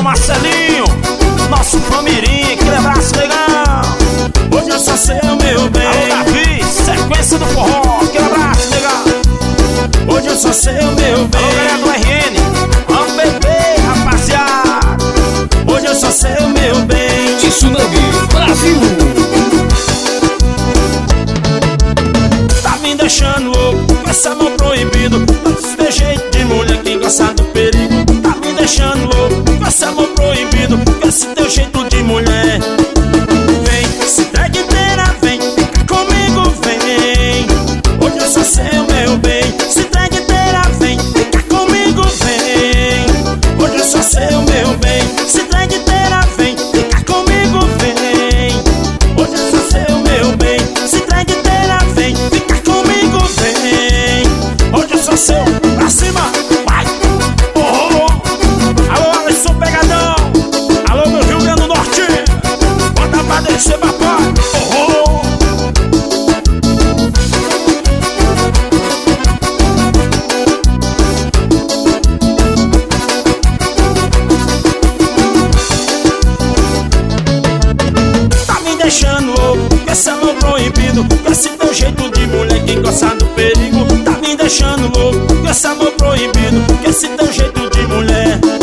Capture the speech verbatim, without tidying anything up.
Marcelinho, nosso Famirim, aquele abraço legal. Hoje eu só sei o meu bem. Alô Davi, sequência do forró, aquele abraço legal. Hoje eu só sei o meu bem. Alô galera do R N, vamos beber, rapaziada. Hoje eu só sei o meu bem. Tsunami Brasil. Tá me deixando louco com essa mão proibido. Esse jeito de mulher que gosta do perigo. Tá me deixando louco com essa mão proibido. Com esse teu jeito de mulher. Vem, se entrega inteira, vem, fica comigo, vem. Hoje eu só sei o meu bem. Se entrega inteira, vem, fica comigo, vem. Hoje eu só sei o meu bem. Se entrega inteira, vem, fica comigo, vem. Hoje eu só sei o meu bem. Se entrega inteira, vem, fica comigo, vem. Hoje eu só sei o... Pra cima, vai! Oh, oh, oh. Alô, Alisson Pegadão. Alô, meu Rio Grande do Norte. Bota pra descer, papai. Oh, oh. Tá me deixando louco com essa mão proibido. Com esse teu jeito de mulher que gosta do perigo. Tá me deixando louco com essa mão proibido. Com esse teu jeito de mulher.